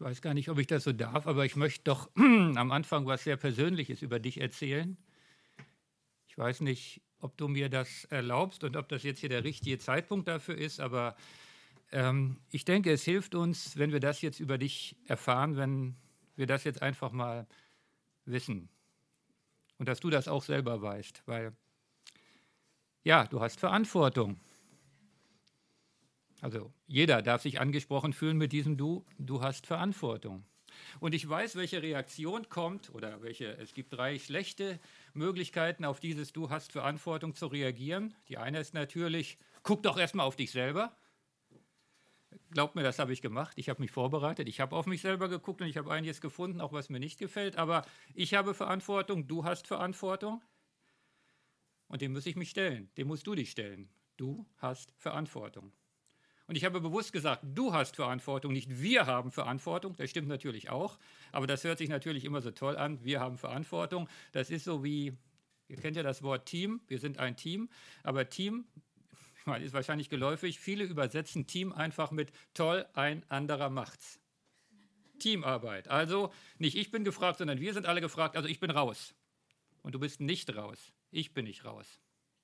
weiß gar nicht, ob ich das so darf, aber ich möchte doch am Anfang was sehr Persönliches über dich erzählen. Ich weiß nicht, ob du mir das erlaubst und ob das jetzt hier der richtige Zeitpunkt dafür ist, aber ich denke, es hilft uns, wenn wir das jetzt über dich erfahren, wenn wir das jetzt einfach mal wissen und dass du das auch selber weißt, weil ja, du hast Verantwortung. Also jeder darf sich angesprochen fühlen mit diesem Du, du hast Verantwortung. Und ich weiß, welche Reaktion kommt oder es gibt 3 schlechte Möglichkeiten, auf dieses Du hast Verantwortung zu reagieren. Die eine ist natürlich, guck doch erstmal auf dich selber. Glaubt mir, das habe ich gemacht. Ich habe mich vorbereitet. Ich habe auf mich selber geguckt und ich habe einiges gefunden, auch was mir nicht gefällt. Aber ich habe Verantwortung, du hast Verantwortung. Und dem muss ich mich stellen. Dem musst du dich stellen. Du hast Verantwortung. Und ich habe bewusst gesagt, du hast Verantwortung, nicht wir haben Verantwortung. Das stimmt natürlich auch. Aber das hört sich natürlich immer so toll an. Wir haben Verantwortung. Das ist so wie, ihr kennt ja das Wort Team. Wir sind ein Team. Aber Team, ich meine, ist wahrscheinlich geläufig. Viele übersetzen Team einfach mit toll, ein anderer macht's. Teamarbeit. Also nicht ich bin gefragt, sondern wir sind alle gefragt. Also ich bin raus. Und du bist nicht raus. Ich bin nicht raus.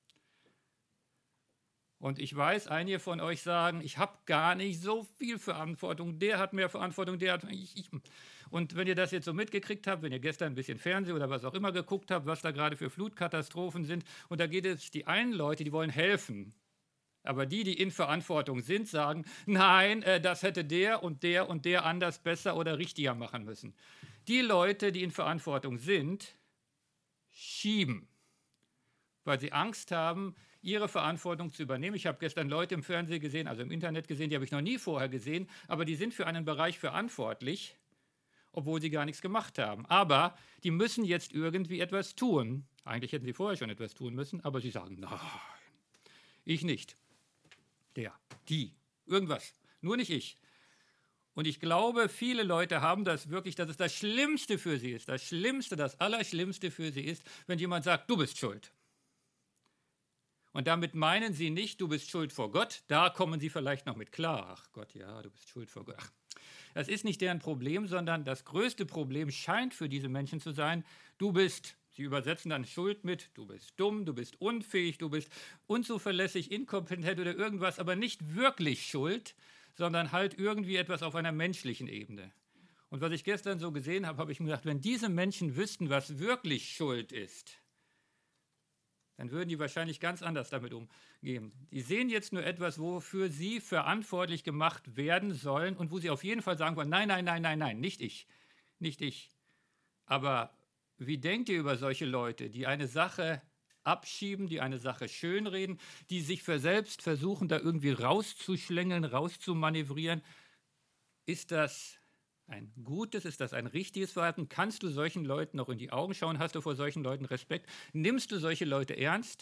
Und ich weiß, einige von euch sagen, ich habe gar nicht so viel Verantwortung, der hat mehr Verantwortung, der hat... Und wenn ihr das jetzt so mitgekriegt habt, wenn ihr gestern ein bisschen Fernsehen oder was auch immer geguckt habt, was da gerade für Flutkatastrophen sind, und da geht es die einen Leute, die wollen helfen, aber die in Verantwortung sind, sagen, nein, das hätte der und der anders besser oder richtiger machen müssen. Die Leute, die in Verantwortung sind, schieben, weil sie Angst haben, ihre Verantwortung zu übernehmen. Ich habe gestern Leute im Fernsehen gesehen, also im Internet gesehen, die habe ich noch nie vorher gesehen, aber die sind für einen Bereich verantwortlich, obwohl sie gar nichts gemacht haben. Aber die müssen jetzt irgendwie etwas tun. Eigentlich hätten sie vorher schon etwas tun müssen, aber sie sagen, nein, ich nicht. Der, die, irgendwas, nur nicht ich. Und ich glaube, viele Leute haben das wirklich, dass es das Schlimmste für sie ist. Das Schlimmste, das Allerschlimmste für sie ist, wenn jemand sagt, du bist schuld. Und damit meinen sie nicht, du bist schuld vor Gott, da kommen sie vielleicht noch mit klar. Ach Gott, ja, du bist schuld vor Gott. Ach, das ist nicht deren Problem, sondern das größte Problem scheint für diese Menschen zu sein, du bist, sie übersetzen dann Schuld mit, du bist dumm, du bist unfähig, du bist unzuverlässig, inkompetent oder irgendwas, aber nicht wirklich schuld, sondern halt irgendwie etwas auf einer menschlichen Ebene. Und was ich gestern so gesehen habe, habe ich mir gedacht, wenn diese Menschen wüssten, was wirklich Schuld ist, dann würden die wahrscheinlich ganz anders damit umgehen. Die sehen jetzt nur etwas, wofür sie verantwortlich gemacht werden sollen und wo sie auf jeden Fall sagen wollen, nein, nein, nein, nein, nein, nicht ich, nicht ich. Aber wie denkt ihr über solche Leute, die eine Sache abschieben, die eine Sache schönreden, die sich für selbst versuchen, da irgendwie rauszuschlängeln, rauszumanövrieren? Ist das ein gutes, ist das ein richtiges Verhalten? Kannst du solchen Leuten noch in die Augen schauen? Hast du vor solchen Leuten Respekt? Nimmst du solche Leute ernst,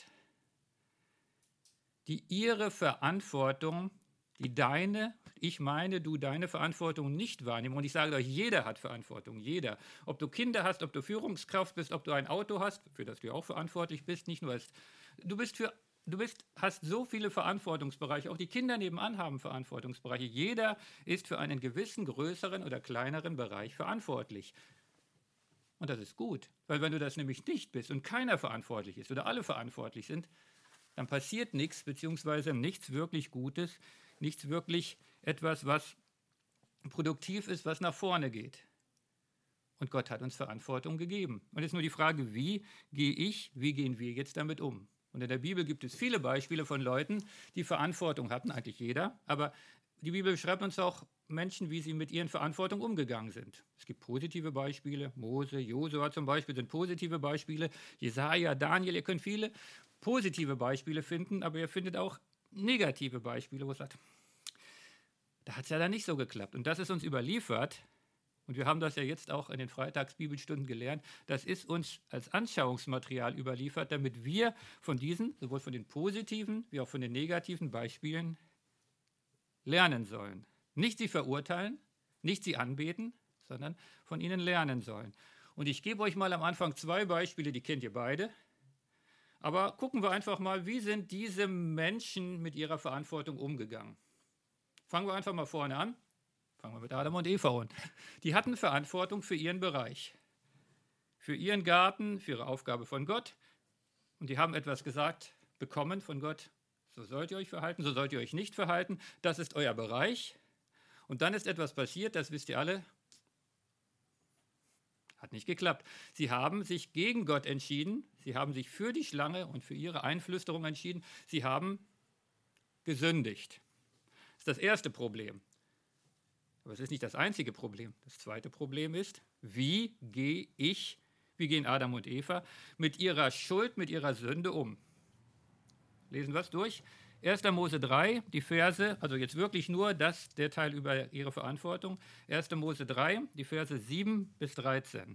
die ihre Verantwortung, die deine, ich meine, du deine Verantwortung nicht wahrnehmen? Und ich sage euch, jeder hat Verantwortung, jeder. Ob du Kinder hast, ob du Führungskraft bist, ob du ein Auto hast, für das du auch verantwortlich bist, nicht nur als, hast so viele Verantwortungsbereiche, auch die Kinder nebenan haben Verantwortungsbereiche. Jeder ist für einen gewissen größeren oder kleineren Bereich verantwortlich. Und das ist gut, weil wenn du das nämlich nicht bist und keiner verantwortlich ist oder alle verantwortlich sind, dann passiert nichts, beziehungsweise nichts wirklich Gutes, nichts wirklich etwas, was produktiv ist, was nach vorne geht. Und Gott hat uns Verantwortung gegeben. Und jetzt nur die Frage, wie gehen wir jetzt damit um? Und in der Bibel gibt es viele Beispiele von Leuten, die Verantwortung hatten, eigentlich jeder, aber die Bibel beschreibt uns auch Menschen, wie sie mit ihren Verantwortungen umgegangen sind. Es gibt positive Beispiele, Mose, Josua zum Beispiel sind positive Beispiele, Jesaja, Daniel, ihr könnt viele positive Beispiele finden, aber ihr findet auch negative Beispiele, wo es sagt, da hat es ja dann nicht so geklappt. Und das ist uns überliefert. Und wir haben das ja jetzt auch in den Freitagsbibelstunden gelernt. Das ist uns als Anschauungsmaterial überliefert, damit wir von diesen, sowohl von den positiven wie auch von den negativen Beispielen lernen sollen. Nicht sie verurteilen, nicht sie anbeten, sondern von ihnen lernen sollen. Und ich gebe euch mal am Anfang 2 Beispiele, die kennt ihr beide. Aber gucken wir einfach mal, wie sind diese Menschen mit ihrer Verantwortung umgegangen. Fangen wir einfach mal vorne an. fangen wir mit Adam und Eva an. Die hatten Verantwortung für ihren Bereich, für ihren Garten, für ihre Aufgabe von Gott. Und die haben etwas gesagt bekommen von Gott. So sollt ihr euch verhalten, so sollt ihr euch nicht verhalten. Das ist euer Bereich. Und dann ist etwas passiert, das wisst ihr alle. Hat nicht geklappt. Sie haben sich gegen Gott entschieden. Sie haben sich für die Schlange und für ihre Einflüsterung entschieden. Sie haben gesündigt. Das ist das erste Problem. Aber es ist nicht das einzige Problem. Das zweite Problem ist, wie gehen Adam und Eva mit ihrer Schuld, mit ihrer Sünde um? Lesen wir es durch. 1. Mose 3, die Verse, also jetzt wirklich nur der Teil über ihre Verantwortung. 1. Mose 3, die Verse 7 bis 13.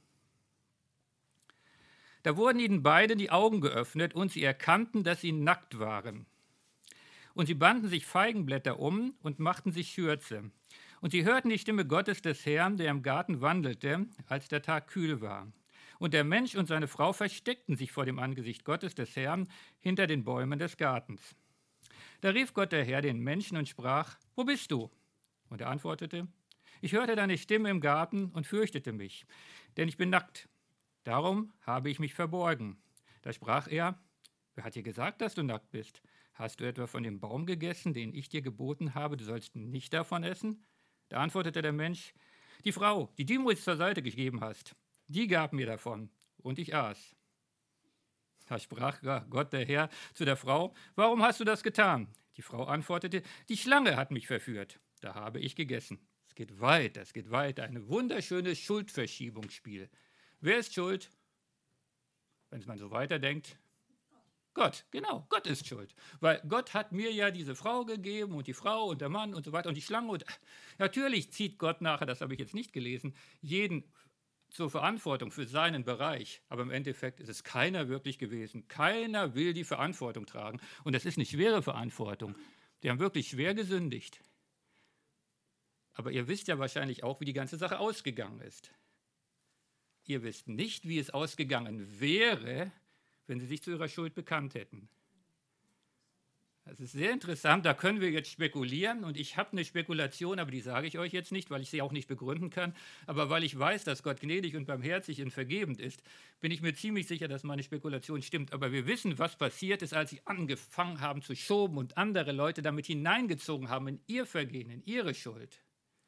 Da wurden ihnen beide die Augen geöffnet und sie erkannten, dass sie nackt waren. Und sie banden sich Feigenblätter um und machten sich Schürze. Und sie hörten die Stimme Gottes des Herrn, der im Garten wandelte, als der Tag kühl war. Und der Mensch und seine Frau versteckten sich vor dem Angesicht Gottes des Herrn hinter den Bäumen des Gartens. Da rief Gott der Herr den Menschen und sprach: Wo bist du? Und er antwortete: Ich hörte deine Stimme im Garten und fürchtete mich, denn ich bin nackt. Darum habe ich mich verborgen. Da sprach er: Wer hat dir gesagt, dass du nackt bist? Hast du etwa von dem Baum gegessen, den ich dir geboten habe, du sollst nicht davon essen? Da antwortete der Mensch: Die Frau, die du mir zur Seite gegeben hast, die gab mir davon, und ich aß. Da sprach Gott der Herr zu der Frau: Warum hast du das getan? Die Frau antwortete: Die Schlange hat mich verführt. Da habe ich gegessen. Es geht weiter. Ein wunderschönes Schuldverschiebungsspiel. Wer ist schuld? Wenn man so weiterdenkt, Gott, genau, Gott ist schuld. Weil Gott hat mir ja diese Frau gegeben und die Frau und der Mann und so weiter und die Schlange. Und natürlich zieht Gott nachher, das habe ich jetzt nicht gelesen, jeden zur Verantwortung für seinen Bereich. Aber im Endeffekt ist es keiner wirklich gewesen. Keiner will die Verantwortung tragen. Und das ist eine schwere Verantwortung. Die haben wirklich schwer gesündigt. Aber ihr wisst ja wahrscheinlich auch, wie die ganze Sache ausgegangen ist. Ihr wisst nicht, wie es ausgegangen wäre, wenn sie sich zu ihrer Schuld bekannt hätten. Das ist sehr interessant, da können wir jetzt spekulieren und ich habe eine Spekulation, aber die sage ich euch jetzt nicht, weil ich sie auch nicht begründen kann. Aber weil ich weiß, dass Gott gnädig und barmherzig und vergebend ist, bin ich mir ziemlich sicher, dass meine Spekulation stimmt. Aber wir wissen, was passiert ist, als sie angefangen haben zu schoben und andere Leute damit hineingezogen haben in ihr Vergehen, in ihre Schuld.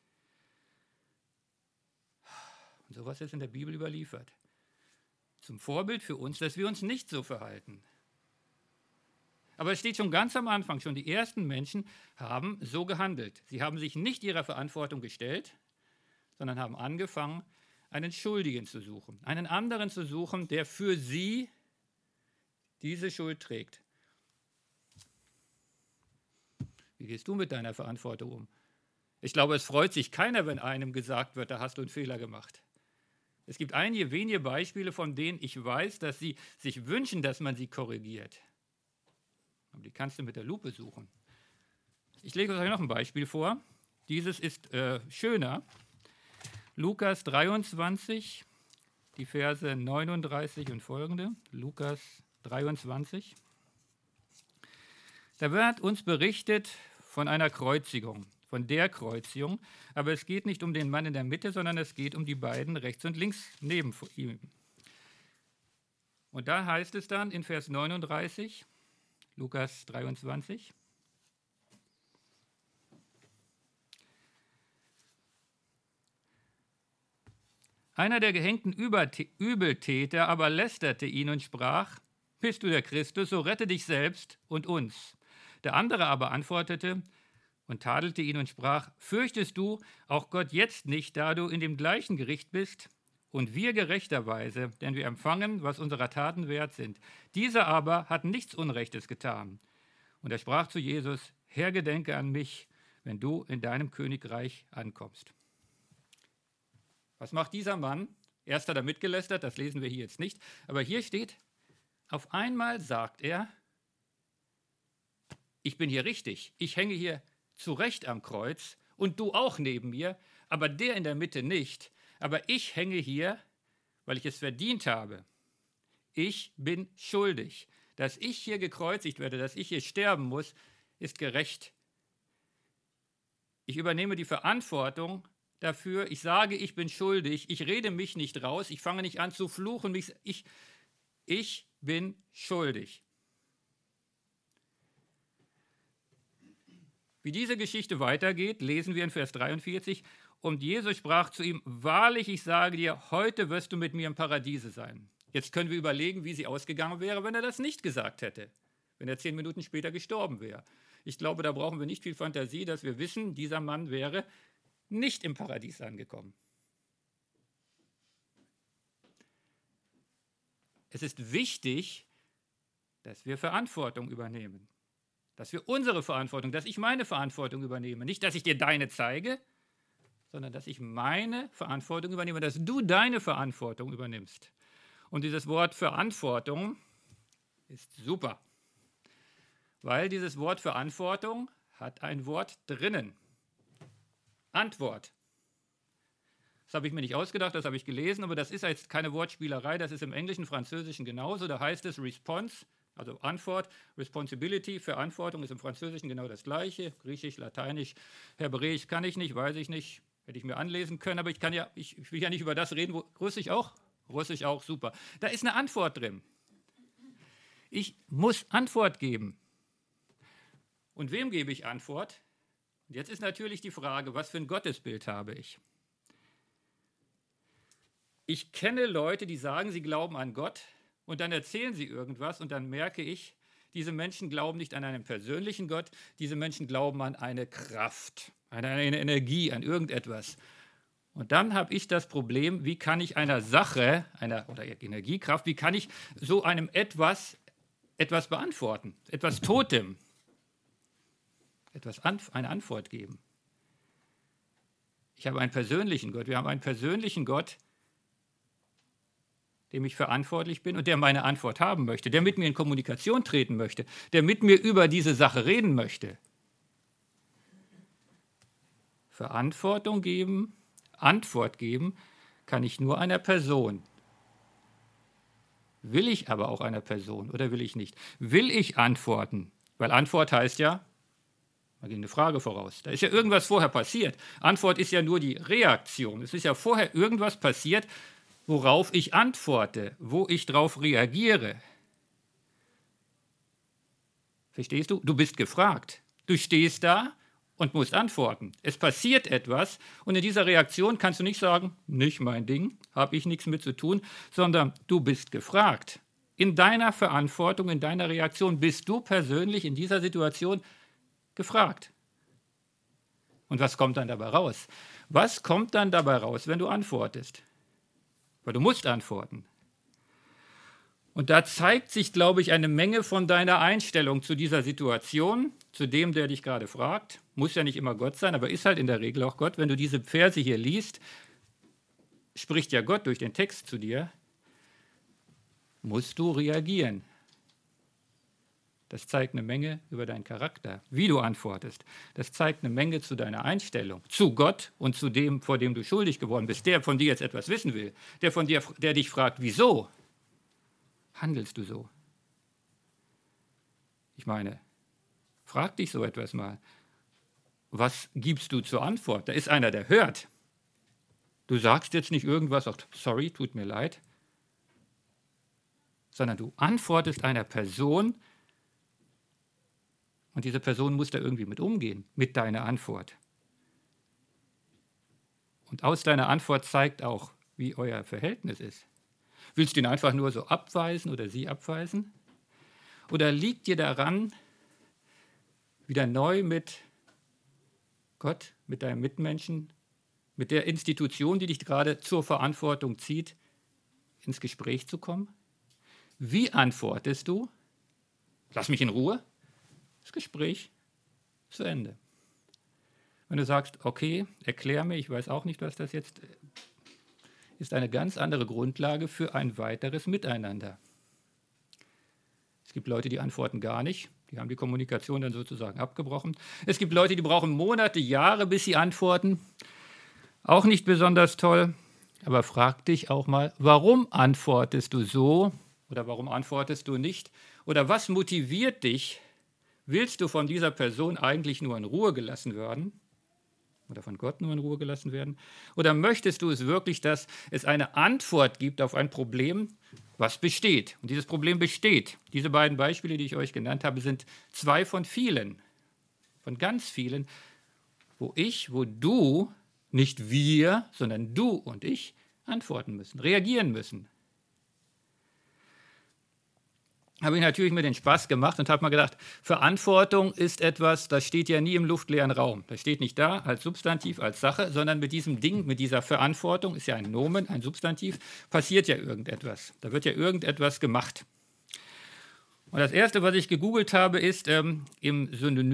Und sowas ist in der Bibel überliefert. Zum Vorbild für uns, dass wir uns nicht so verhalten. Aber es steht schon ganz am Anfang, schon die ersten Menschen haben so gehandelt. Sie haben sich nicht ihrer Verantwortung gestellt, sondern haben angefangen, einen Schuldigen zu suchen. Einen anderen zu suchen, der für sie diese Schuld trägt. Wie gehst du mit deiner Verantwortung um? Ich glaube, es freut sich keiner, wenn einem gesagt wird, da hast du einen Fehler gemacht. Es gibt einige wenige Beispiele, von denen ich weiß, dass sie sich wünschen, dass man sie korrigiert. Aber die kannst du mit der Lupe suchen. Ich lege euch noch ein Beispiel vor. Dieses ist schöner. Lukas 23, die Verse 39 und folgende. Lukas 23. Da wird uns berichtet von einer Kreuzigung. Von der Kreuzigung, aber es geht nicht um den Mann in der Mitte, sondern es geht um die beiden rechts und links neben ihm. Und da heißt es dann in Vers 39, Lukas 23, einer der gehängten Übeltäter aber lästerte ihn und sprach: Bist du der Christus, so rette dich selbst und uns. Der andere aber antwortete und tadelte ihn und sprach: Fürchtest du auch Gott jetzt nicht, da du in dem gleichen Gericht bist? Und wir gerechterweise, denn wir empfangen, was unserer Taten wert sind. Dieser aber hat nichts Unrechtes getan. Und er sprach zu Jesus: Herr, gedenke an mich, wenn du in deinem Königreich ankommst. Was macht dieser Mann? Erst hat er mitgelästert, das lesen wir hier jetzt nicht. Aber hier steht, auf einmal sagt er: Ich bin hier richtig, ich hänge hier zu Recht am Kreuz und du auch neben mir, aber der in der Mitte nicht. Aber ich hänge hier, weil ich es verdient habe. Ich bin schuldig. Dass ich hier gekreuzigt werde, dass ich hier sterben muss, ist gerecht. Ich übernehme die Verantwortung dafür. Ich sage, ich bin schuldig. Ich rede mich nicht raus. Ich fange nicht an zu fluchen. Ich bin schuldig. Wie diese Geschichte weitergeht, lesen wir in Vers 43. Und Jesus sprach zu ihm, wahrlich, ich sage dir, heute wirst du mit mir im Paradiese sein. Jetzt können wir überlegen, wie sie ausgegangen wäre, wenn er das nicht gesagt hätte, wenn er 10 Minuten später gestorben wäre. Ich glaube, da brauchen wir nicht viel Fantasie, dass wir wissen, dieser Mann wäre nicht im Paradies angekommen. Es ist wichtig, dass wir Verantwortung übernehmen. Dass wir unsere Verantwortung, dass ich meine Verantwortung übernehme. Nicht, dass ich dir deine zeige, sondern dass ich meine Verantwortung übernehme, dass du deine Verantwortung übernimmst. Und dieses Wort Verantwortung ist super, weil dieses Wort Verantwortung hat ein Wort drinnen. Antwort. Das habe ich mir nicht ausgedacht, das habe ich gelesen, aber das ist jetzt keine Wortspielerei, das ist im Englischen, Französischen genauso. Da heißt es Response, also Antwort, Responsibility, Verantwortung ist im Französischen genau das Gleiche. Griechisch, Lateinisch, Hebräisch kann ich nicht, weiß ich nicht, hätte ich mir anlesen können, aber ich will ja nicht über das reden, Russisch auch? Russisch auch, super. Da ist eine Antwort drin. Ich muss Antwort geben. Und wem gebe ich Antwort? Und jetzt ist natürlich die Frage, was für ein Gottesbild habe ich? Ich kenne Leute, die sagen, sie glauben an Gott und dann erzählen sie irgendwas und dann merke ich, diese Menschen glauben nicht an einen persönlichen Gott, diese Menschen glauben an eine Kraft, an eine Energie, an irgendetwas. Und dann habe ich das Problem, wie kann ich einer Sache, oder Energiekraft, wie kann ich so einem etwas beantworten, etwas Totem, eine Antwort geben. Ich habe einen persönlichen Gott, wir haben einen persönlichen Gott, dem ich verantwortlich bin und der meine Antwort haben möchte, der mit mir in Kommunikation treten möchte, der mit mir über diese Sache reden möchte. Verantwortung geben, Antwort geben kann ich nur einer Person. Will ich aber auch einer Person oder will ich nicht? Will ich antworten? Weil Antwort heißt ja, da geht eine Frage voraus. Da ist ja irgendwas vorher passiert. Antwort ist ja nur die Reaktion. Es ist ja vorher irgendwas passiert, worauf ich antworte, wo ich darauf reagiere. Verstehst du? Du bist gefragt. Du stehst da und musst antworten. Es passiert etwas und in dieser Reaktion kannst du nicht sagen, nicht mein Ding, habe ich nichts mit zu tun, sondern du bist gefragt. In deiner Verantwortung, in deiner Reaktion bist du persönlich in dieser Situation gefragt. Und was kommt dann dabei raus? Was kommt dann dabei raus, wenn du antwortest? Weil du musst antworten. Und da zeigt sich, glaube ich, eine Menge von deiner Einstellung zu dieser Situation, zu dem, der dich gerade fragt. Muss ja nicht immer Gott sein, aber ist halt in der Regel auch Gott. Wenn du diese Verse hier liest, spricht ja Gott durch den Text zu dir, musst du reagieren. Das zeigt eine Menge über deinen Charakter, wie du antwortest. Das zeigt eine Menge zu deiner Einstellung, zu Gott und zu dem, vor dem du schuldig geworden bist. Der von dir jetzt etwas wissen will, der dich fragt, wieso handelst du so? Ich meine, frag dich so etwas mal. Was gibst du zur Antwort? Da ist einer, der hört. Du sagst jetzt nicht irgendwas, auch sorry, tut mir leid, sondern du antwortest einer Person, und diese Person muss da irgendwie mit umgehen, mit deiner Antwort. Und aus deiner Antwort zeigt auch, wie euer Verhältnis ist. Willst du ihn einfach nur so abweisen oder sie abweisen? Oder liegt dir daran, wieder neu mit Gott, mit deinem Mitmenschen, mit der Institution, die dich gerade zur Verantwortung zieht, ins Gespräch zu kommen? Wie antwortest du? Lass mich in Ruhe. Das Gespräch zu Ende. Wenn du sagst, okay, erklär mir, ich weiß auch nicht, was das jetzt ist, eine ganz andere Grundlage für ein weiteres Miteinander. Es gibt Leute, die antworten gar nicht, die haben die Kommunikation dann sozusagen abgebrochen. Es gibt Leute, die brauchen Monate, Jahre, bis sie antworten. Auch nicht besonders toll, aber frag dich auch mal, warum antwortest du so oder warum antwortest du nicht? Oder was motiviert dich? Willst du von dieser Person eigentlich nur in Ruhe gelassen werden? oder von Gott nur in Ruhe gelassen werden? Oder möchtest du es wirklich, dass es eine Antwort gibt auf ein Problem, was besteht? Und dieses Problem besteht. Diese beiden Beispiele, die ich euch genannt habe, sind 2 von vielen, von ganz vielen, wo du, nicht wir, sondern du und ich antworten müssen, reagieren müssen. Habe ich natürlich mir den Spaß gemacht und habe mal gedacht, Verantwortung ist etwas, das steht ja nie im luftleeren Raum. Das steht nicht da als Substantiv, als Sache, sondern mit diesem Ding, mit dieser Verantwortung, ist ja ein Nomen, ein Substantiv, passiert ja irgendetwas. Da wird ja irgendetwas gemacht. Und das Erste, was ich gegoogelt habe, ist, im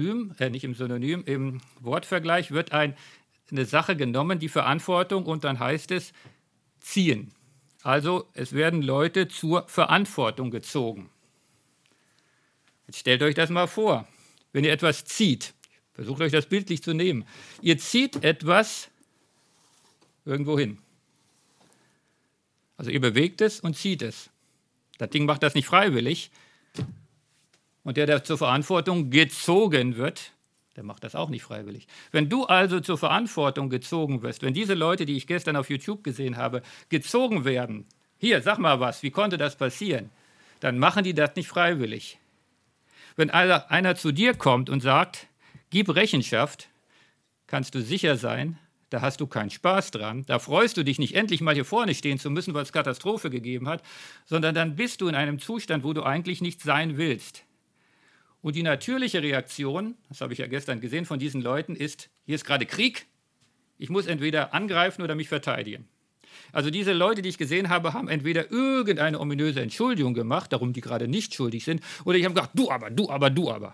Wortvergleich wird eine Sache genommen, die Verantwortung, und dann heißt es ziehen. Also es werden Leute zur Verantwortung gezogen. Jetzt stellt euch das mal vor, wenn ihr etwas zieht, versucht euch das bildlich zu nehmen. Ihr zieht etwas irgendwo hin. Also ihr bewegt es und zieht es. Das Ding macht das nicht freiwillig. Und der zur Verantwortung gezogen wird, der macht das auch nicht freiwillig. Wenn du also zur Verantwortung gezogen wirst, wenn diese Leute, die ich gestern auf YouTube gesehen habe, gezogen werden, hier, sag mal was, wie konnte das passieren? Dann machen die das nicht freiwillig. Wenn einer zu dir kommt und sagt, gib Rechenschaft, kannst du sicher sein, da hast du keinen Spaß dran, da freust du dich nicht, endlich mal hier vorne stehen zu müssen, weil es Katastrophe gegeben hat, sondern dann bist du in einem Zustand, wo du eigentlich nicht sein willst. Und die natürliche Reaktion, das habe ich ja gestern gesehen von diesen Leuten, ist, hier ist gerade Krieg, ich muss entweder angreifen oder mich verteidigen. Also diese Leute, die ich gesehen habe, haben entweder irgendeine ominöse Entschuldigung gemacht, darum die gerade nicht schuldig sind, oder ich habe gesagt, du aber.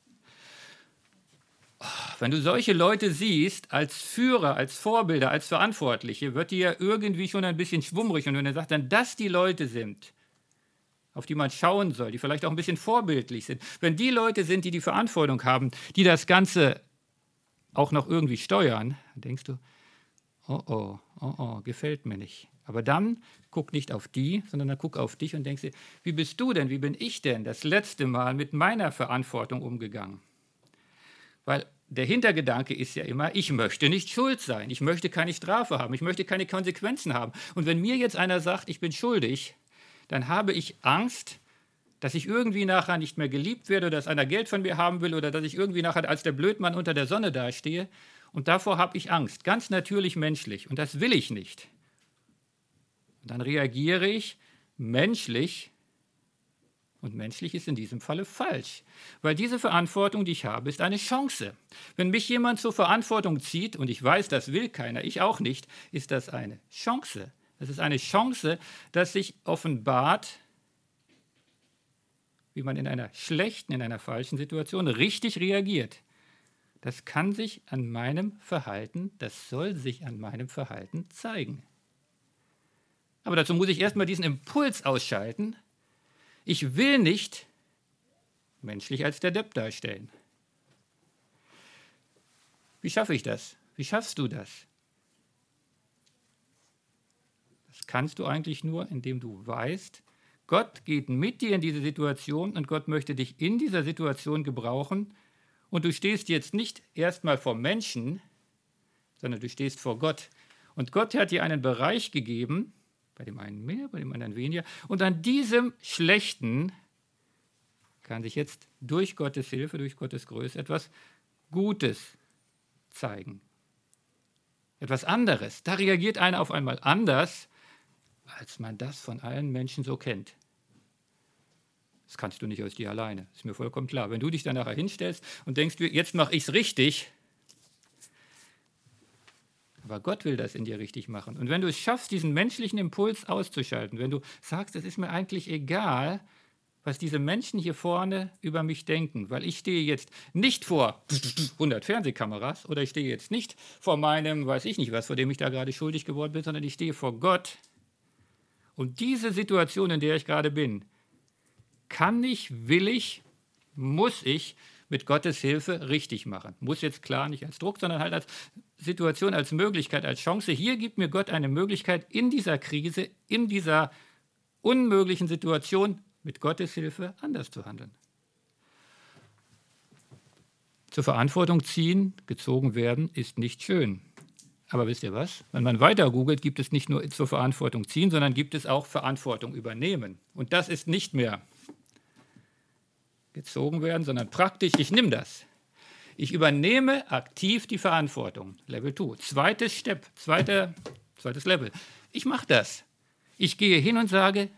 Wenn du solche Leute siehst, als Führer, als Vorbilder, als Verantwortliche, wird dir ja irgendwie schon ein bisschen schwummrig. Und wenn er sagt, dann das die Leute sind, auf die man schauen soll, die vielleicht auch ein bisschen vorbildlich sind, wenn die Leute sind, die die Verantwortung haben, die das Ganze auch noch irgendwie steuern, dann denkst du, oh, gefällt mir nicht. Aber dann guck nicht auf die, sondern dann guck auf dich und denkst dir, wie bist du denn, wie bin ich denn das letzte Mal mit meiner Verantwortung umgegangen? Weil der Hintergedanke ist ja immer, ich möchte nicht schuld sein, ich möchte keine Strafe haben, ich möchte keine Konsequenzen haben. Und wenn mir jetzt einer sagt, ich bin schuldig, dann habe ich Angst, dass ich irgendwie nachher nicht mehr geliebt werde oder dass einer Geld von mir haben will oder dass ich irgendwie nachher als der Blödmann unter der Sonne dastehe. Und davor habe ich Angst, ganz natürlich menschlich. Und das will ich nicht. Und dann reagiere ich menschlich. Und menschlich ist in diesem Falle falsch. Weil diese Verantwortung, die ich habe, ist eine Chance. Wenn mich jemand zur Verantwortung zieht, und ich weiß, das will keiner, ich auch nicht, ist das eine Chance. Das ist eine Chance, dass sich offenbart, wie man in einer schlechten, in einer falschen Situation richtig reagiert. Das kann sich an meinem Verhalten, das soll sich an meinem Verhalten zeigen. Aber dazu muss ich erstmal diesen Impuls ausschalten. Ich will nicht menschlich als der Depp darstellen. Wie schaffe ich das? Wie schaffst du das? Das kannst du eigentlich nur, indem du weißt, Gott geht mit dir in diese Situation und Gott möchte dich in dieser Situation gebrauchen. Und du stehst jetzt nicht erstmal vor Menschen, sondern du stehst vor Gott. Und Gott hat dir einen Bereich gegeben, bei dem einen mehr, bei dem anderen weniger. Und an diesem Schlechten kann sich jetzt durch Gottes Hilfe, durch Gottes Größe etwas Gutes zeigen. Etwas anderes. Da reagiert einer auf einmal anders, als man das von allen Menschen so kennt. Das kannst du nicht aus dir alleine, ist mir vollkommen klar. Wenn du dich dann nachher hinstellst und denkst, jetzt mache ich es richtig, aber Gott will das in dir richtig machen. Und wenn du es schaffst, diesen menschlichen Impuls auszuschalten, wenn du sagst, es ist mir eigentlich egal, was diese Menschen hier vorne über mich denken, weil ich stehe jetzt nicht vor 100 Fernsehkameras oder ich stehe jetzt nicht vor meinem, weiß ich nicht was, vor dem ich da gerade schuldig geworden bin, sondern ich stehe vor Gott. Und diese Situation, in der ich gerade bin, kann ich, will ich, muss ich mit Gottes Hilfe richtig machen. Muss jetzt klar nicht als Druck, sondern halt als Situation, als Möglichkeit, als Chance. Hier gibt mir Gott eine Möglichkeit, in dieser Krise, in dieser unmöglichen Situation mit Gottes Hilfe anders zu handeln. Zur Verantwortung ziehen, gezogen werden, ist nicht schön. Aber wisst ihr was? Wenn man weiter googelt, gibt es nicht nur zur Verantwortung ziehen, sondern gibt es auch Verantwortung übernehmen. Und das ist nicht mehr gezogen werden, sondern praktisch, ich nehme das. Ich übernehme aktiv die Verantwortung. Level 2. Zweites Level. Ich mache das. Ich gehe hin und sage,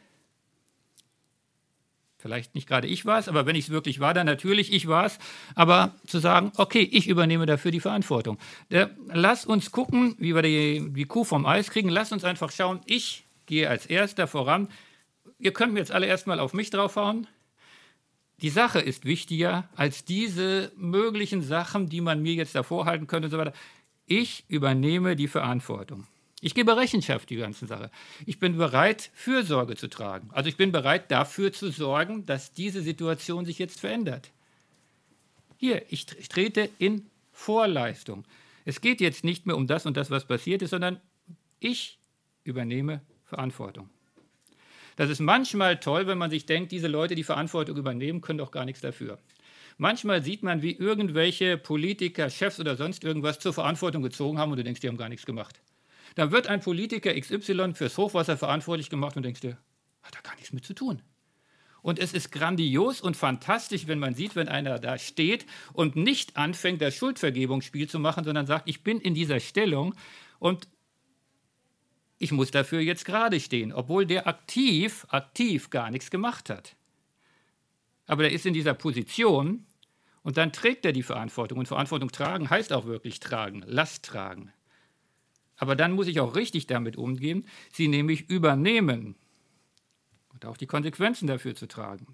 vielleicht nicht gerade ich war es, aber wenn ich es wirklich war, dann natürlich ich war es. Aber zu sagen, okay, ich übernehme dafür die Verantwortung. Lass uns gucken, wie wir die Kuh vom Eis kriegen. Lass uns einfach schauen, ich gehe als Erster voran. Ihr könnt mir jetzt alle erstmal auf mich draufhauen. Die Sache ist wichtiger als diese möglichen Sachen, die man mir jetzt davor halten könnte und so weiter. Ich übernehme die Verantwortung. Ich gebe Rechenschaft die ganzen Sache. Ich bin bereit, Fürsorge zu tragen. Also ich bin bereit, dafür zu sorgen, dass diese Situation sich jetzt verändert. Hier, ich trete in Vorleistung. Es geht jetzt nicht mehr um das und das, was passiert ist, sondern ich übernehme Verantwortung. Das ist manchmal toll, wenn man sich denkt, diese Leute, die Verantwortung übernehmen, können doch gar nichts dafür. Manchmal sieht man, wie irgendwelche Politiker, Chefs oder sonst irgendwas zur Verantwortung gezogen haben und du denkst, die haben gar nichts gemacht. Dann wird ein Politiker XY fürs Hochwasser verantwortlich gemacht und denkst dir, hat da gar nichts mit zu tun. Und es ist grandios und fantastisch, wenn man sieht, wenn einer da steht und nicht anfängt, das Schuldvergebungsspiel zu machen, sondern sagt, ich bin in dieser Stellung und ich muss dafür jetzt gerade stehen, obwohl der aktiv gar nichts gemacht hat. Aber der ist in dieser Position und dann trägt er die Verantwortung. Und Verantwortung tragen heißt auch wirklich tragen, Last tragen. Aber dann muss ich auch richtig damit umgehen, sie nämlich übernehmen und auch die Konsequenzen dafür zu tragen.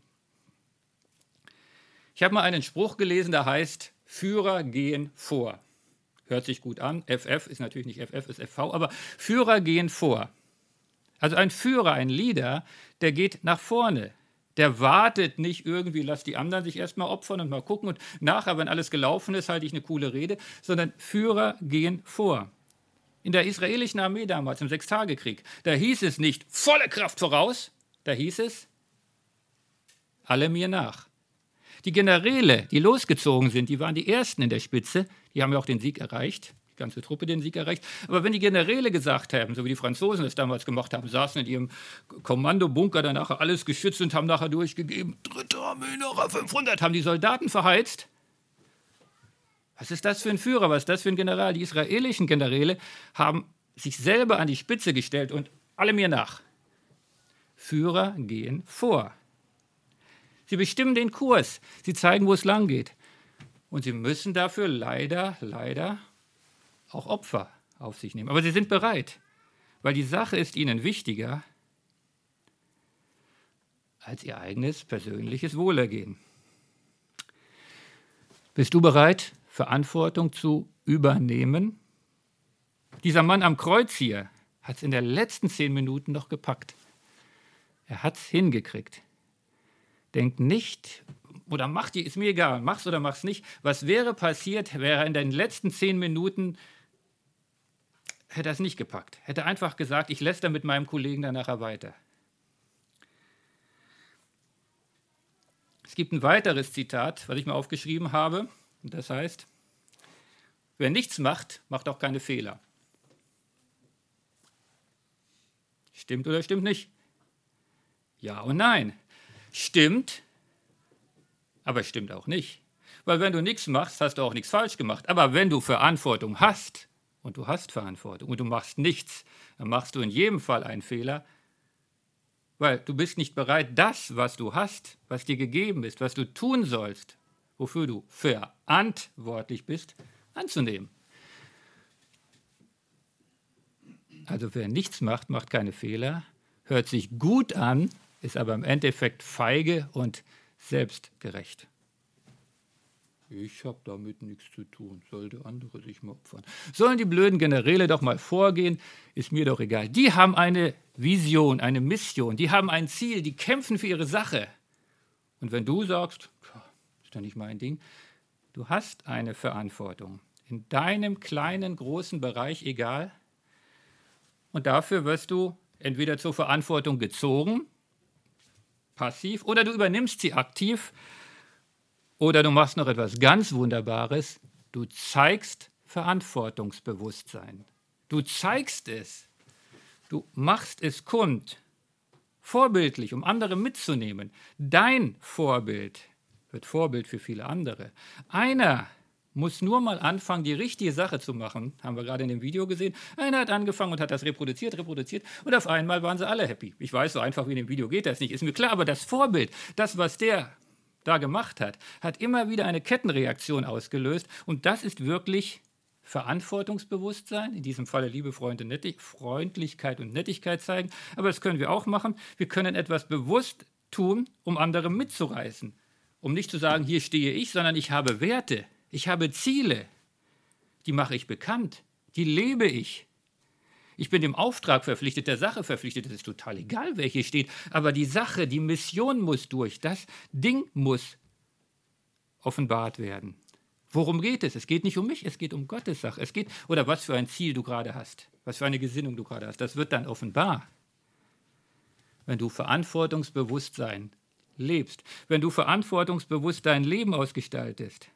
Ich habe mal einen Spruch gelesen, der heißt, Führer gehen vor. Hört sich gut an, FF ist natürlich nicht FF, ist FV, aber Führer gehen vor. Also ein Führer, ein Leader, der geht nach vorne. Der wartet nicht irgendwie, lass die anderen sich erstmal opfern und mal gucken und nachher, wenn alles gelaufen ist, halte ich eine coole Rede, sondern Führer gehen vor. In der israelischen Armee damals, im Sechstagekrieg, da hieß es nicht volle Kraft voraus, da hieß es alle mir nach. Die Generäle, die losgezogen sind, die waren die Ersten in der Spitze, die haben ja auch den Sieg erreicht, die ganze Truppe den Sieg erreicht. Aber wenn die Generäle gesagt haben, so wie die Franzosen das damals gemacht haben, saßen in ihrem Kommandobunker, dann nachher alles geschützt und haben nachher durchgegeben, 3. Armee nachher 500, haben die Soldaten verheizt. Was ist das für ein Führer, was ist das für ein General? Die israelischen Generäle haben sich selber an die Spitze gestellt und alle mir nach. Führer gehen vor. Sie bestimmen den Kurs, sie zeigen, wo es lang geht. Und sie müssen dafür leider auch Opfer auf sich nehmen. Aber sie sind bereit, weil die Sache ist ihnen wichtiger als ihr eigenes persönliches Wohlergehen. Bist du bereit, Verantwortung zu übernehmen? Dieser Mann am Kreuz hier hat es in den letzten 10 Minuten noch gepackt. Er hat es hingekriegt. Denkt nicht, oder mach die, ist mir egal, mach's oder mach's nicht. Was wäre passiert, wäre in den letzten 10 Minuten, hätte er es nicht gepackt. Hätte einfach gesagt, ich lästere mit meinem Kollegen dann nachher weiter. Es gibt ein weiteres Zitat, was ich mir aufgeschrieben habe. Und das heißt, wer nichts macht, macht auch keine Fehler. Stimmt oder stimmt nicht? Ja und nein. Stimmt, aber stimmt auch nicht. Weil wenn du nichts machst, hast du auch nichts falsch gemacht. Aber wenn du Verantwortung hast, und du hast Verantwortung, und du machst nichts, dann machst du in jedem Fall einen Fehler, weil du bist nicht bereit, das, was du hast, was dir gegeben ist, was du tun sollst, wofür du verantwortlich bist, anzunehmen. Also wer nichts macht, macht keine Fehler, hört sich gut an, ist aber im Endeffekt feige und selbstgerecht. Ich habe damit nichts zu tun, sollte andere sich mal opfern. Sollen die blöden Generäle doch mal vorgehen, ist mir doch egal. Die haben eine Vision, eine Mission, die haben ein Ziel, die kämpfen für ihre Sache. Und wenn du sagst, ist doch nicht mein Ding, du hast eine Verantwortung. In deinem kleinen, großen Bereich, egal. Und dafür wirst du entweder zur Verantwortung gezogen, passiv, oder du übernimmst sie aktiv Oder du machst noch etwas ganz Wunderbares. Du zeigst Verantwortungsbewusstsein. Du zeigst es. Du machst es kund. Vorbildlich, um andere mitzunehmen. Dein Vorbild wird Vorbild für viele andere. Einer muss nur mal anfangen, die richtige Sache zu machen. Haben wir gerade in dem Video gesehen. Einer hat angefangen und hat das reproduziert und auf einmal waren sie alle happy. Ich weiß, so einfach wie in dem Video geht das nicht, ist mir klar, aber das Vorbild, das, was der da gemacht hat, hat immer wieder eine Kettenreaktion ausgelöst und das ist wirklich Verantwortungsbewusstsein, in diesem Falle Liebe, Freundlichkeit und Nettigkeit zeigen, aber das können wir auch machen. Wir können etwas bewusst tun, um andere mitzureißen, um nicht zu sagen, hier stehe ich, sondern ich habe Werte. Ich habe Ziele, die mache ich bekannt, die lebe ich. Ich bin dem Auftrag verpflichtet, der Sache verpflichtet, es ist total egal, wer hier steht, aber die Sache, die Mission muss durch, das Ding muss offenbart werden. Worum geht es? Es geht nicht um mich, es geht um Gottes Sache. Es geht, oder was für ein Ziel du gerade hast, was für eine Gesinnung du gerade hast, das wird dann offenbar. Wenn du Verantwortungsbewusstsein lebst, wenn du verantwortungsbewusst dein Leben ausgestaltest,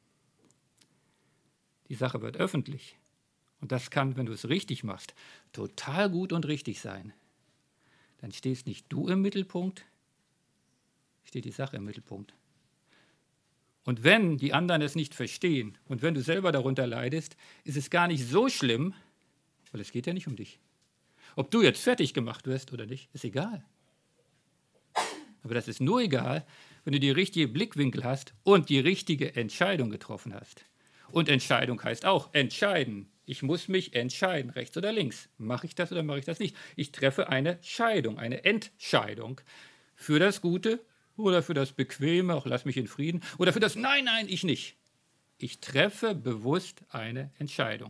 die Sache wird öffentlich. Und das kann, wenn du es richtig machst, total gut und richtig sein. Dann stehst nicht du im Mittelpunkt, steht die Sache im Mittelpunkt. Und wenn die anderen es nicht verstehen und wenn du selber darunter leidest, ist es gar nicht so schlimm, weil es geht ja nicht um dich. Ob du jetzt fertig gemacht wirst oder nicht, ist egal. Aber das ist nur egal, wenn du die richtige Blickwinkel hast und die richtige Entscheidung getroffen hast. Und Entscheidung heißt auch entscheiden. Ich muss mich entscheiden, rechts oder links. Mache ich das oder mache ich das nicht? Ich treffe eine Scheidung, eine Entscheidung für das Gute oder für das Bequeme, auch lass mich in Frieden, oder für das Nein, nein, ich nicht. Ich treffe bewusst eine Entscheidung.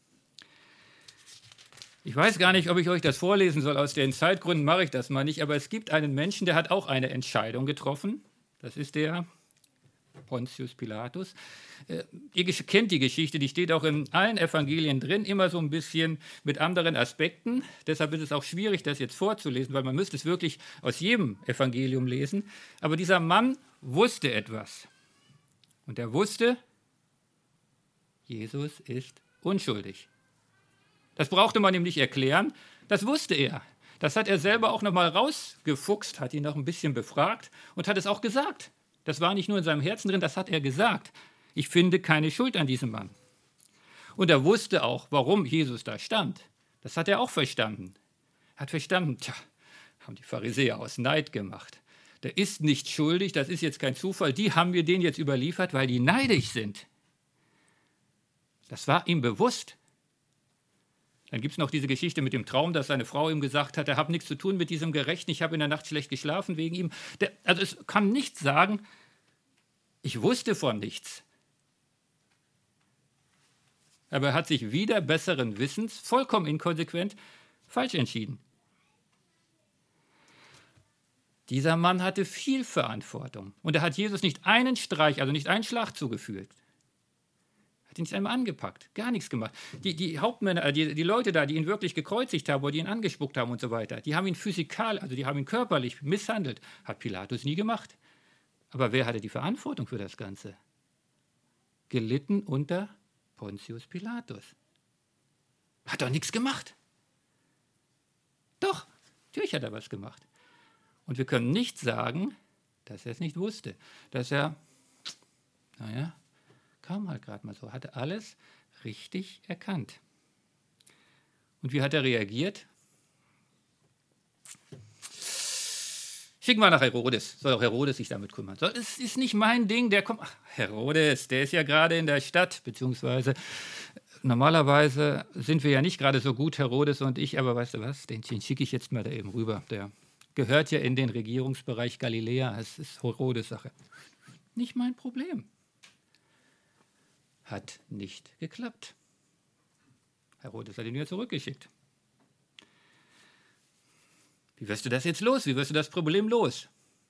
Ich weiß gar nicht, ob ich euch das vorlesen soll. Aus den Zeitgründen mache ich das mal nicht. Aber es gibt einen Menschen, der hat auch eine Entscheidung getroffen. Das ist der Pontius Pilatus. Ihr kennt die Geschichte, die steht auch in allen Evangelien drin, immer so ein bisschen mit anderen Aspekten. Deshalb ist es auch schwierig, das jetzt vorzulesen, weil man müsste es wirklich aus jedem Evangelium lesen. Aber dieser Mann wusste etwas. Und er wusste, Jesus ist unschuldig. Das brauchte man ihm nicht erklären, das wusste er. Das hat er selber auch noch mal rausgefuchst, hat ihn noch ein bisschen befragt und hat es auch gesagt. Das war nicht nur in seinem Herzen drin, das hat er gesagt. Ich finde keine Schuld an diesem Mann. Und er wusste auch, warum Jesus da stand. Das hat er auch verstanden. Er hat verstanden, haben die Pharisäer aus Neid gemacht. Der ist nicht schuldig, das ist jetzt kein Zufall. Die haben mir den jetzt überliefert, weil die neidisch sind. Das war ihm bewusst. Dann gibt es noch diese Geschichte mit dem Traum, dass seine Frau ihm gesagt hat, er habe nichts zu tun mit diesem Gerechten, ich habe in der Nacht schlecht geschlafen wegen ihm. Also es kann nicht sagen, ich wusste von nichts. Aber er hat sich wider besseren Wissens, vollkommen inkonsequent, falsch entschieden. Dieser Mann hatte viel Verantwortung und er hat Jesus nicht einen Streich, also nicht einen Schlag zugefügt. Hat ihn nicht einmal angepackt, gar nichts gemacht. Die Hauptmänner, die Leute da, die ihn wirklich gekreuzigt haben oder die ihn angespuckt haben und so weiter, die haben ihn physikal, also die haben ihn körperlich misshandelt. Hat Pilatus nie gemacht. Aber wer hatte die Verantwortung für das Ganze? Gelitten unter Pontius Pilatus. Hat doch nichts gemacht. Doch, natürlich hat er was gemacht. Und wir können nicht sagen, dass er es nicht wusste. Dass er, kam halt gerade mal so, hatte alles richtig erkannt. Und wie hat er reagiert? Schick mal nach Herodes, soll auch Herodes sich damit kümmern. So, es ist nicht mein Ding, der kommt. Ach, Herodes, der ist ja gerade in der Stadt, beziehungsweise normalerweise sind wir ja nicht gerade so gut, Herodes und ich, aber weißt du was, den schicke ich jetzt mal da eben rüber. Der gehört ja in den Regierungsbereich Galiläa, es ist Herodes Sache. Nicht mein Problem. Hat nicht geklappt. Herodes hat ihn wieder zurückgeschickt. Wie wirst du das jetzt los? Wie wirst du das Problem los?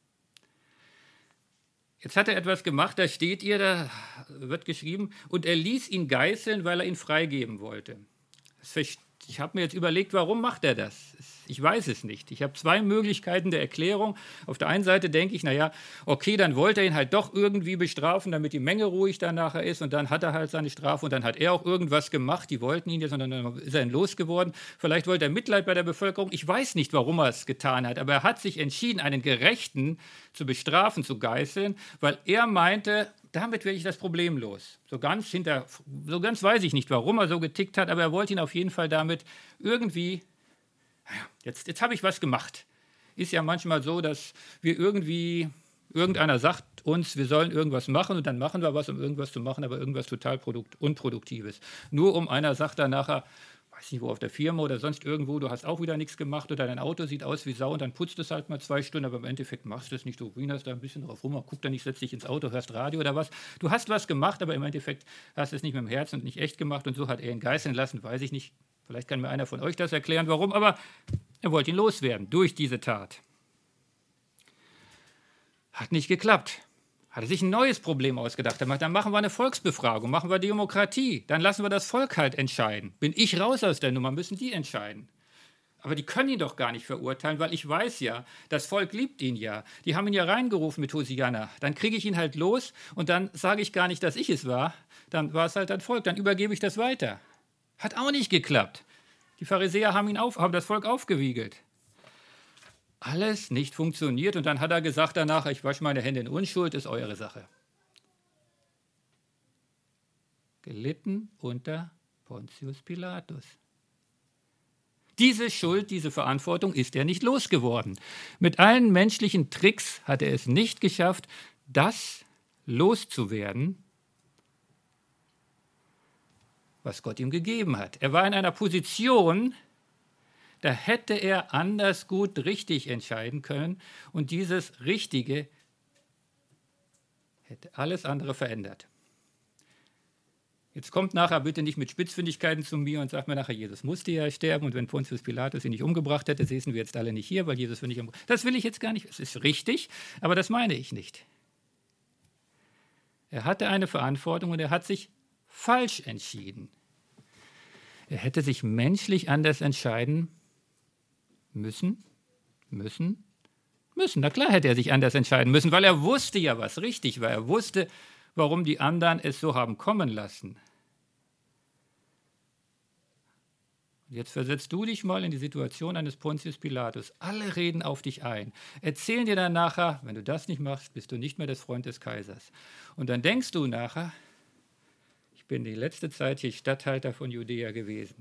Jetzt hat er etwas gemacht, da steht ihr, da wird geschrieben, und er ließ ihn geißeln, weil er ihn freigeben wollte. Ich habe mir jetzt überlegt, warum macht er das? Ich weiß es nicht. Ich habe zwei Möglichkeiten der Erklärung. Auf der einen Seite denke ich, naja, okay, dann wollte er ihn halt doch irgendwie bestrafen, damit die Menge ruhig dann nachher ist. Und dann hat er halt seine Strafe und dann hat er auch irgendwas gemacht. Die wollten ihn jetzt und dann ist er ihn losgeworden. Vielleicht wollte er Mitleid bei der Bevölkerung. Ich weiß nicht, warum er es getan hat. Aber er hat sich entschieden, einen Gerechten zu bestrafen, zu geißeln, weil er meinte, damit werde ich das Problem los. So ganz weiß ich nicht, warum er so getickt hat, aber er wollte ihn auf jeden Fall damit irgendwie, jetzt habe ich was gemacht. Ist ja manchmal so, dass irgendeiner sagt uns, wir sollen irgendwas machen und dann machen wir was, um irgendwas zu machen, aber irgendwas total Unproduktives. Nur um einer sagt dann nachher, weiß nicht wo, auf der Firma oder sonst irgendwo, du hast auch wieder nichts gemacht oder dein Auto sieht aus wie Sau und dann putzt es halt mal 2 Stunden, aber im Endeffekt machst du es nicht, du wienerst da ein bisschen drauf rum, guck da nicht, setz dich ins Auto, hörst Radio oder was. Du hast was gemacht, aber im Endeffekt hast du es nicht mit dem Herz und nicht echt gemacht und so hat er ihn geißeln lassen, weiß ich nicht. Vielleicht kann mir einer von euch das erklären, warum, aber er wollte ihn loswerden durch diese Tat. Hat nicht geklappt. Hat er sich ein neues Problem ausgedacht. Dann machen wir eine Volksbefragung, machen wir Demokratie. Dann lassen wir das Volk halt entscheiden. Bin ich raus aus der Nummer, müssen die entscheiden. Aber die können ihn doch gar nicht verurteilen, weil ich weiß ja, das Volk liebt ihn ja. Die haben ihn ja reingerufen mit Hosianna. Dann kriege ich ihn halt los und dann sage ich gar nicht, dass ich es war. Dann war es halt das Volk, dann übergebe ich das weiter. Hat auch nicht geklappt. Die Pharisäer haben das Volk aufgewiegelt. Alles nicht funktioniert und dann hat er gesagt danach, ich wasche meine Hände in Unschuld, ist eure Sache. Gelitten unter Pontius Pilatus. Diese Schuld, diese Verantwortung ist er nicht losgeworden. Mit allen menschlichen Tricks hat er es nicht geschafft, das loszuwerden, was Gott ihm gegeben hat. Er war in einer Position, da hätte er anders gut richtig entscheiden können und dieses Richtige hätte alles andere verändert. Jetzt kommt nachher bitte nicht mit Spitzfindigkeiten zu mir und sagt mir nachher, Jesus musste ja sterben und wenn Pontius Pilatus ihn nicht umgebracht hätte, säßen wir jetzt alle nicht hier, weil Jesus will nicht umgebracht. Das will ich jetzt gar nicht, es ist richtig, aber das meine ich nicht. Er hatte eine Verantwortung und er hat sich falsch entschieden. Er hätte sich menschlich anders entscheiden müssen. Na klar hätte er sich anders entscheiden müssen, weil er wusste ja, was richtig war. Er wusste, warum die anderen es so haben kommen lassen. Jetzt versetzt du dich mal in die Situation eines Pontius Pilatus. Alle reden auf dich ein. Erzählen dir dann nachher, wenn du das nicht machst, bist du nicht mehr der Freund des Kaisers. Und dann denkst du nachher, ich bin die letzte Zeit hier Statthalter von Judäa gewesen.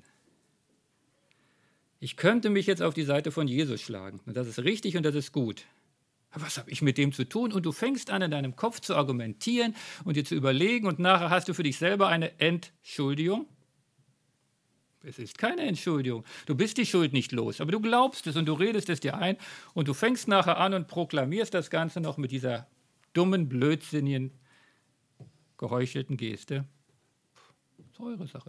Ich könnte mich jetzt auf die Seite von Jesus schlagen. Und das ist richtig und das ist gut. Aber was habe ich mit dem zu tun? Und du fängst an, in deinem Kopf zu argumentieren und dir zu überlegen und nachher hast du für dich selber eine Entschuldigung. Es ist keine Entschuldigung. Du bist die Schuld nicht los, aber du glaubst es und du redest es dir ein und du fängst nachher an und proklamierst das Ganze noch mit dieser dummen, blödsinnigen, geheuchelten Geste. Das ist eure Sache.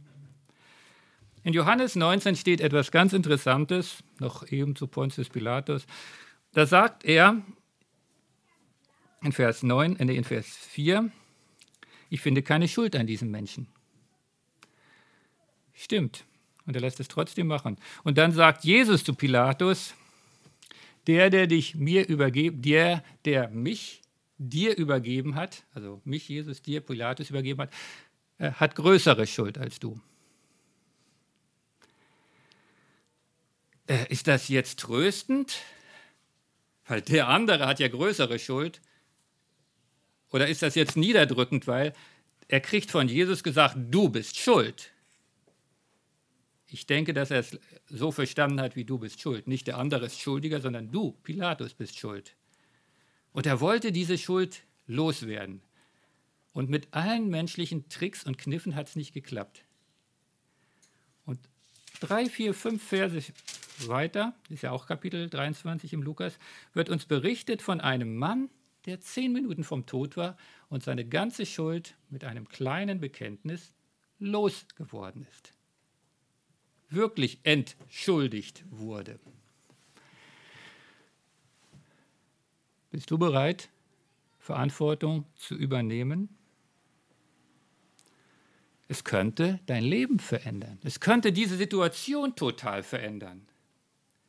In Johannes 19 steht etwas ganz Interessantes, noch eben zu Pontius Pilatus. Da sagt er in Vers 4, ich finde keine Schuld an diesem Menschen. Stimmt. Und er lässt es trotzdem machen. Und dann sagt Jesus zu Pilatus, der mich dir übergeben hat, also mich, Jesus, dir, Pilatus übergeben hat, hat größere Schuld als du. Ist das jetzt tröstend? Weil der andere hat ja größere Schuld. Oder ist das jetzt niederdrückend, weil er kriegt von Jesus gesagt, du bist schuld. Ich denke, dass er es so verstanden hat, wie du bist schuld. Nicht der andere ist schuldiger, sondern du, Pilatus, bist schuld. Und er wollte diese Schuld loswerden. Und mit allen menschlichen Tricks und Kniffen hat es nicht geklappt. Und 3, 4, 5 Verse weiter, ist ja auch Kapitel 23 im Lukas, wird uns berichtet von einem Mann, der 10 Minuten vom Tod war und seine ganze Schuld mit einem kleinen Bekenntnis losgeworden ist. Wirklich entschuldigt wurde. Bist du bereit, Verantwortung zu übernehmen? Es könnte dein Leben verändern. Es könnte diese Situation total verändern.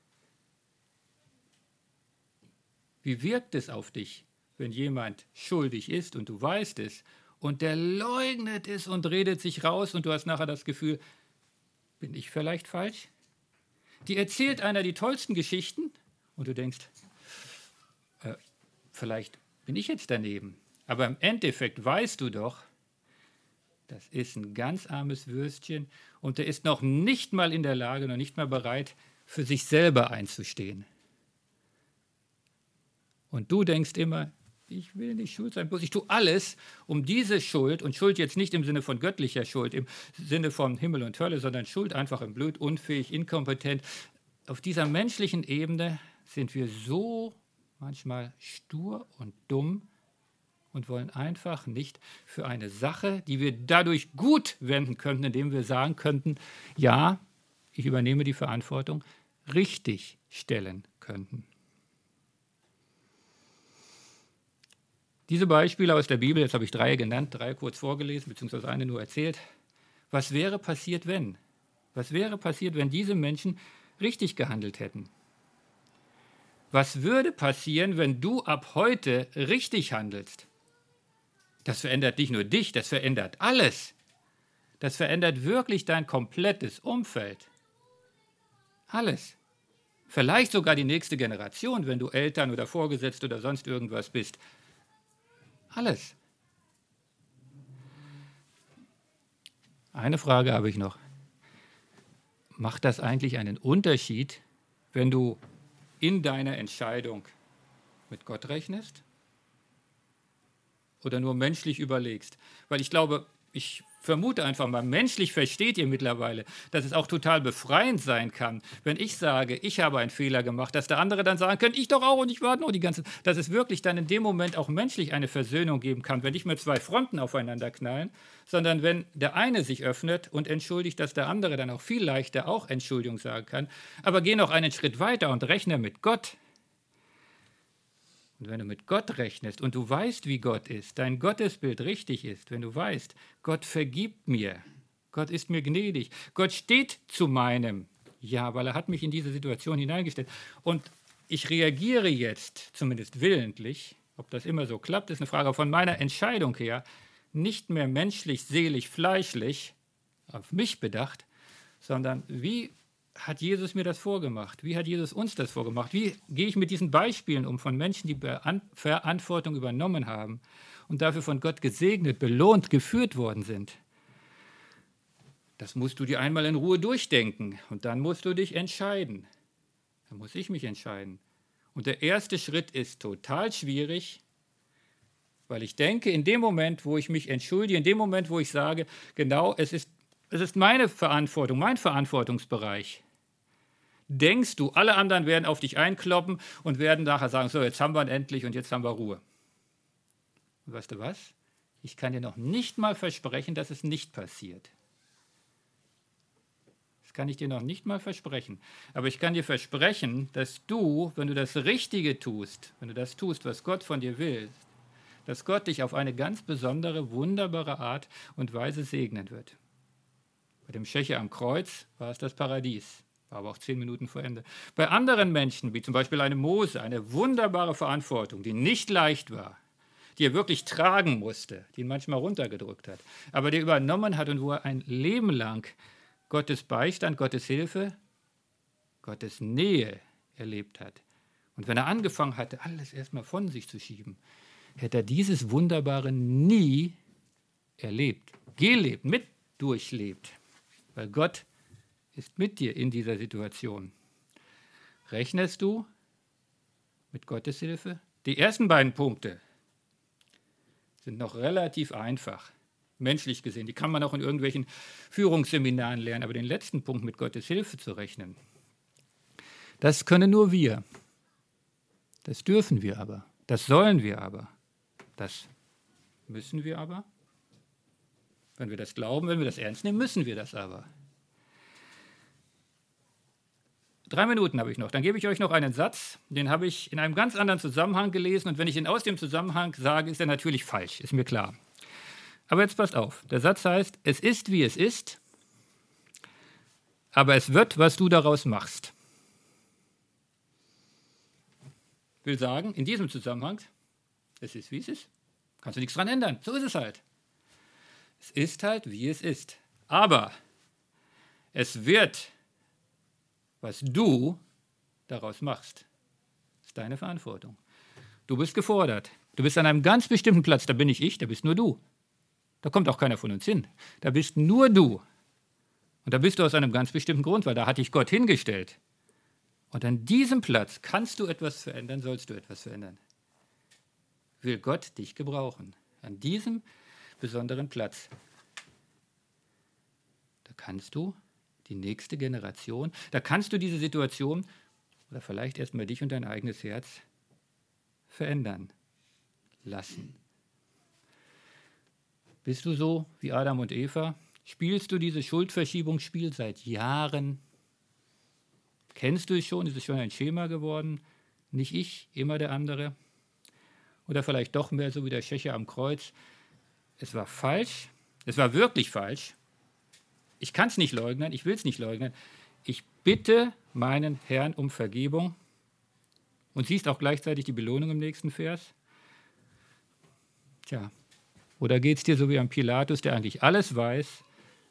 Wie wirkt es auf dich, wenn jemand schuldig ist und du weißt es und der leugnet es und redet sich raus und du hast nachher das Gefühl, bin ich vielleicht falsch? Die erzählt einer die tollsten Geschichten und du denkst, vielleicht bin ich jetzt daneben. Aber im Endeffekt weißt du doch, das ist ein ganz armes Würstchen und der ist noch nicht mal in der Lage, noch nicht mal bereit, für sich selber einzustehen. Und du denkst immer, ich will nicht schuld sein, bloß ich tue alles, um diese Schuld, und Schuld jetzt nicht im Sinne von göttlicher Schuld, im Sinne von Himmel und Hölle, sondern Schuld einfach im blöd, unfähig, inkompetent. Auf dieser menschlichen Ebene sind wir so manchmal stur und dumm und wollen einfach nicht für eine Sache, die wir dadurch gut wenden könnten, indem wir sagen könnten, ja, ich übernehme die Verantwortung, richtig stellen könnten. Diese Beispiele aus der Bibel, jetzt habe ich 3 genannt, 3 kurz vorgelesen, beziehungsweise eine nur erzählt. Was wäre passiert, wenn? Was wäre passiert, wenn diese Menschen richtig gehandelt hätten? Was würde passieren, wenn du ab heute richtig handelst? Das verändert nicht nur dich, das verändert alles. Das verändert wirklich dein komplettes Umfeld. Alles. Vielleicht sogar die nächste Generation, wenn du Eltern oder Vorgesetzte oder sonst irgendwas bist. Alles. Eine Frage habe ich noch. Macht das eigentlich einen Unterschied, wenn du in deiner Entscheidung mit Gott rechnest oder nur menschlich überlegst? Weil ich glaube, ich vermute einfach mal, menschlich versteht ihr mittlerweile, dass es auch total befreiend sein kann, wenn ich sage, ich habe einen Fehler gemacht, dass der andere dann sagen kann, ich doch auch und ich war nur die ganze, dass es wirklich dann in dem Moment auch menschlich eine Versöhnung geben kann, wenn nicht mehr 2 Fronten aufeinander knallen, sondern wenn der eine sich öffnet und entschuldigt, dass der andere dann auch viel leichter auch Entschuldigung sagen kann. Aber geh noch einen Schritt weiter und rechne mit Gott. Und wenn du mit Gott rechnest und du weißt, wie Gott ist, dein Gottesbild richtig ist, wenn du weißt, Gott vergibt mir, Gott ist mir gnädig, Gott steht zu meinem, ja, weil er hat mich in diese Situation hineingestellt. Und ich reagiere jetzt, zumindest willentlich, ob das immer so klappt, ist eine Frage von meiner Entscheidung her, nicht mehr menschlich, seelisch, fleischlich, auf mich bedacht, sondern wie hat Jesus mir das vorgemacht? Wie hat Jesus uns das vorgemacht? Wie gehe ich mit diesen Beispielen um von Menschen, die Verantwortung übernommen haben und dafür von Gott gesegnet, belohnt, geführt worden sind? Das musst du dir einmal in Ruhe durchdenken und dann musst du dich entscheiden. Dann muss ich mich entscheiden. Und der erste Schritt ist total schwierig, weil ich denke, in dem Moment, wo ich mich entschuldige, in dem Moment, wo ich sage, genau, es ist meine Verantwortung, mein Verantwortungsbereich, denkst du, alle anderen werden auf dich einkloppen und werden nachher sagen, so, jetzt haben wir ihn endlich und jetzt haben wir Ruhe. Und weißt du was? Ich kann dir noch nicht mal versprechen, dass es nicht passiert. Das kann ich dir noch nicht mal versprechen. Aber ich kann dir versprechen, dass du, wenn du das Richtige tust, wenn du das tust, was Gott von dir will, dass Gott dich auf eine ganz besondere, wunderbare Art und Weise segnen wird. Bei dem Schächer am Kreuz war es das Paradies. War aber auch 10 Minuten vor Ende. Bei anderen Menschen, wie zum Beispiel eine Mose, eine wunderbare Verantwortung, die nicht leicht war, die er wirklich tragen musste, die ihn manchmal runtergedrückt hat, aber der übernommen hat und wo er ein Leben lang Gottes Beistand, Gottes Hilfe, Gottes Nähe erlebt hat. Und wenn er angefangen hatte, alles erstmal von sich zu schieben, hätte er dieses Wunderbare nie erlebt, gelebt, mit durchlebt, weil Gott ist mit dir in dieser Situation. Rechnest du mit Gottes Hilfe? Die ersten beiden Punkte sind noch relativ einfach, menschlich gesehen. Die kann man auch in irgendwelchen Führungsseminaren lernen. Aber den letzten Punkt, mit Gottes Hilfe zu rechnen, das können nur wir. Das dürfen wir aber. Das sollen wir aber. Das müssen wir aber. Wenn wir das glauben, wenn wir das ernst nehmen, müssen wir das aber. 3 Minuten habe ich noch. Dann gebe ich euch noch einen Satz, den habe ich in einem ganz anderen Zusammenhang gelesen. Und wenn ich ihn aus dem Zusammenhang sage, ist er natürlich falsch, ist mir klar. Aber jetzt passt auf. Der Satz heißt, es ist, wie es ist, aber es wird, was du daraus machst. will sagen, in diesem Zusammenhang, es ist, wie es ist. Kannst du nichts dran ändern. So ist es halt. Es ist halt, wie es ist. Aber es wird, was du daraus machst, ist deine Verantwortung. Du bist gefordert. Du bist an einem ganz bestimmten Platz. Da bin nicht ich, da bist nur du. Da kommt auch keiner von uns hin. Da bist nur du. Und da bist du aus einem ganz bestimmten Grund, weil da hat dich Gott hingestellt. Und an diesem Platz kannst du etwas verändern, sollst du etwas verändern. Will Gott dich gebrauchen. An diesem besonderen Platz. Da kannst du die nächste Generation, da kannst du diese Situation oder vielleicht erstmal dich und dein eigenes Herz verändern lassen. Bist du so wie Adam und Eva? Spielst du dieses Schuldverschiebungsspiel seit Jahren? Kennst du es schon? Ist es schon ein Schema geworden? Nicht ich, immer der andere? Oder vielleicht doch mehr so wie der Schächer am Kreuz. Es war falsch, es war wirklich falsch. Ich kann es nicht leugnen, ich will es nicht leugnen. Ich bitte meinen Herrn um Vergebung. Und siehst auch gleichzeitig die Belohnung im nächsten Vers. Tja, oder geht es dir so wie am Pilatus, der eigentlich alles weiß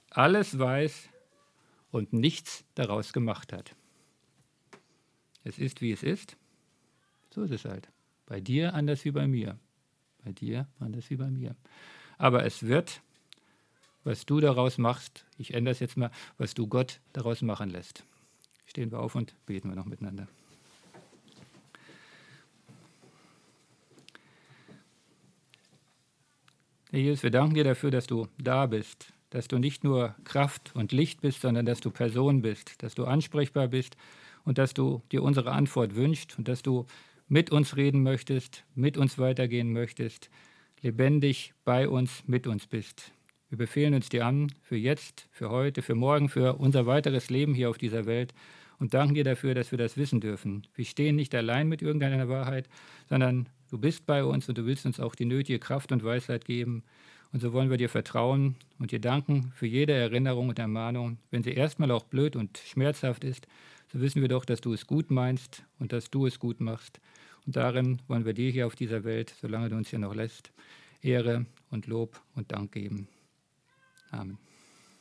und nichts daraus gemacht hat? Es ist, wie es ist. So ist es halt. Bei dir anders wie bei mir. Bei dir anders wie bei mir. Aber es wird, was du daraus machst, ich ändere es jetzt mal, was du Gott daraus machen lässt. Stehen wir auf und beten wir noch miteinander. Herr Jesus, wir danken dir dafür, dass du da bist, dass du nicht nur Kraft und Licht bist, sondern dass du Person bist, dass du ansprechbar bist und dass du dir unsere Antwort wünschst und dass du mit uns reden möchtest, mit uns weitergehen möchtest, lebendig bei uns, mit uns bist. Wir befehlen uns dir an, für jetzt, für heute, für morgen, für unser weiteres Leben hier auf dieser Welt und danken dir dafür, dass wir das wissen dürfen. Wir stehen nicht allein mit irgendeiner Wahrheit, sondern du bist bei uns und du willst uns auch die nötige Kraft und Weisheit geben. Und so wollen wir dir vertrauen und dir danken für jede Erinnerung und Ermahnung. Wenn sie erstmal auch blöd und schmerzhaft ist, so wissen wir doch, dass du es gut meinst und dass du es gut machst. Und darin wollen wir dir hier auf dieser Welt, solange du uns hier noch lässt, Ehre und Lob und Dank geben. Amen.